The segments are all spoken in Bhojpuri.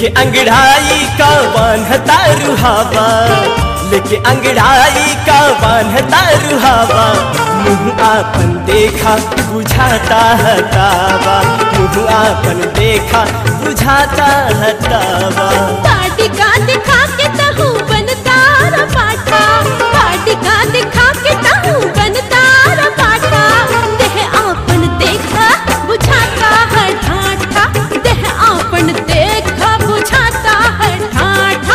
लेके अंगड़ाई का बांधता रुहावा, लेके अंगड़ाई का बांधता रुहावा, मुँह आपन देखा बुझाता हतावा, मुँह आपन देखा बुझाता हतावा। पार्टी का दिखा के तहु बनता रा पाठा, पार्टी का दिखा के तहु बनता रा पाठा, देह आपन देखा बुझाता है ठाठा, देह आपन देखा बुझाता है ठाठा।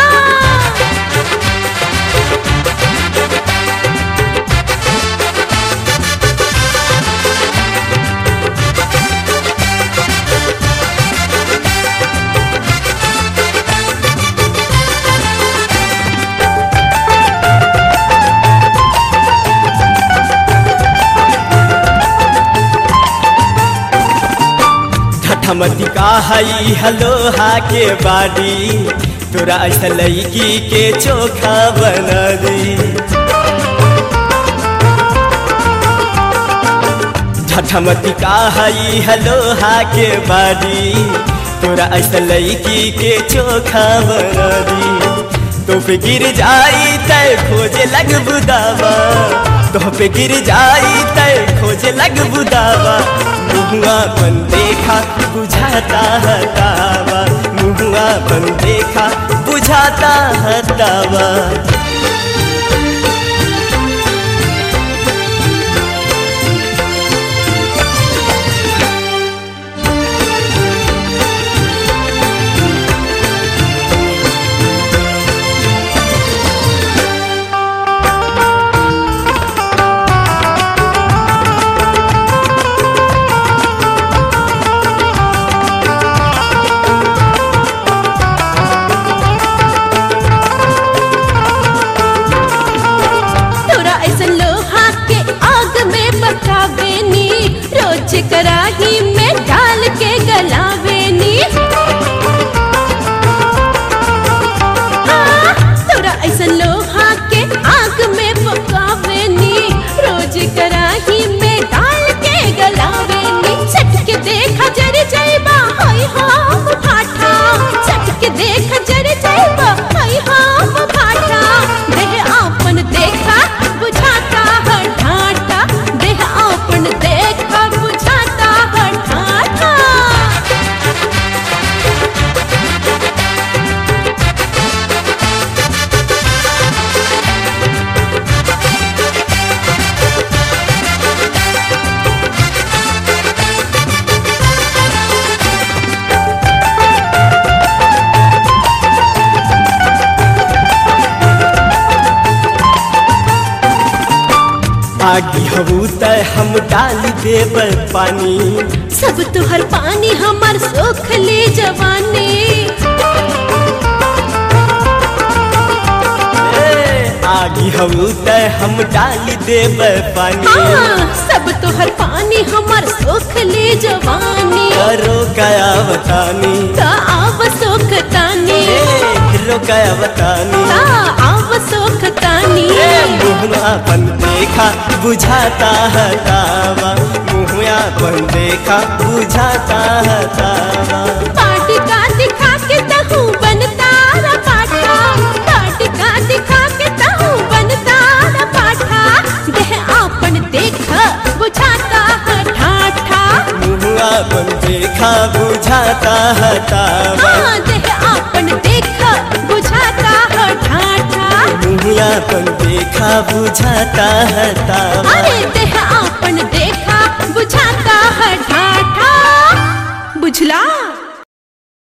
ठमती का हई हलोहा के बाड़ी, तोरा ऐसा लड़की के चोखा बना दी। ठमती का हई हलोहा के बाड़ी, तोरा ऐसा लड़की के चोखा बना दी। तो पे गिर जाई तय खोजे लग बुदावा, तो पे गिर जाई तय खोजे लग बुदावा, मुँह आपन देखा बुझाता हतावा, मुँह आपन देखा बुझाता हतावा। कराही में डाल के गलावेनी, हाँ, तोरा ऐसा लोहा के आग में पकावेनी, रोज कराही में डाल के गलावेनी। सट के देखा जर जाइबा हाय हम फाठा, सट के देखा जर जाइबा हाय हम फाठा, देह आपन देखा बुझाता है ठाठा, देह आपन देखा बुझाता है ठाठा। आगी हबू तय हम डाल देब पानी, सब तुहर पानी हमार सोख ले जवानी। आगी हबू तय हम डाल देब पानी, हाँ, सब तुहर पानी हमार सोख ले जवानी। करो कया बतानी, का आव सोख तानी, रोकया बतानी, का आव सोख तानी। मुँह आपन देखा बुझाता हतावा, मुँह आपन देखा बुझाता हतावा। पार्टी का दिखा के तहु बनता रा पाठा, पार्टी का दिखा के तहु बनता रा पाठा, देह आपन देखा बुझाता है ठाठा, मुँह आपन देखा बुझाता हतावा, हाँ, देह आपन देखा बुझाता है ठाठा, मुँह आपन देखा बुझाता हतावा। अरे देह आपन देखा बुझाता है ठाठा।